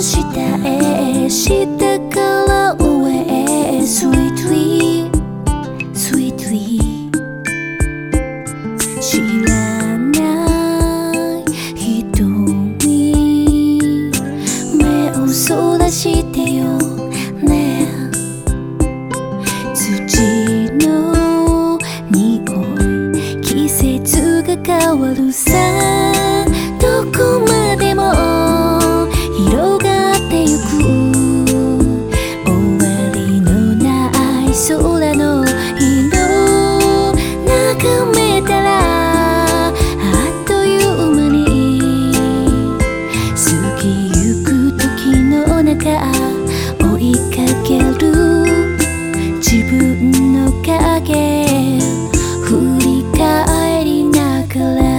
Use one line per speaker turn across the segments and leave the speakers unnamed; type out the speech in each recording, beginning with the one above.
下へ下から上へ Sweetly Sweetly 知らない人に目をそらしてよね土の匂い季節が変わるさどこまでも広がってゆく終わりのない空の色眺めたらあっという間に過ぎゆく時の中追いかける自分の影振り返りながら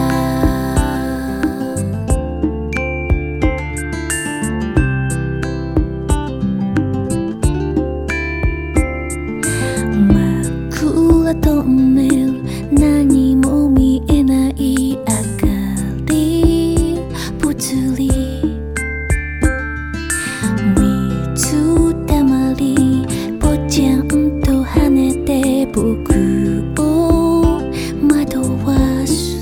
トンネル何も見えない明かりぽつり水たまりぽちゃんと跳ねて僕を惑わす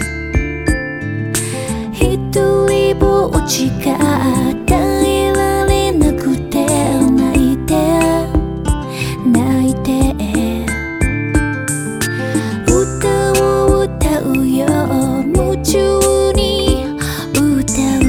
一人ぼっちが耐えられなくて泣いて泣いて夢中に歌う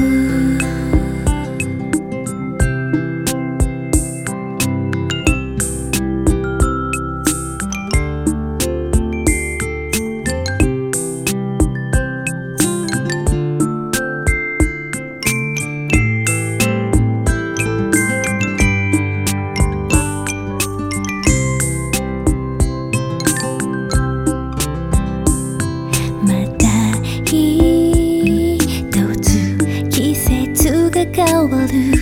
変わる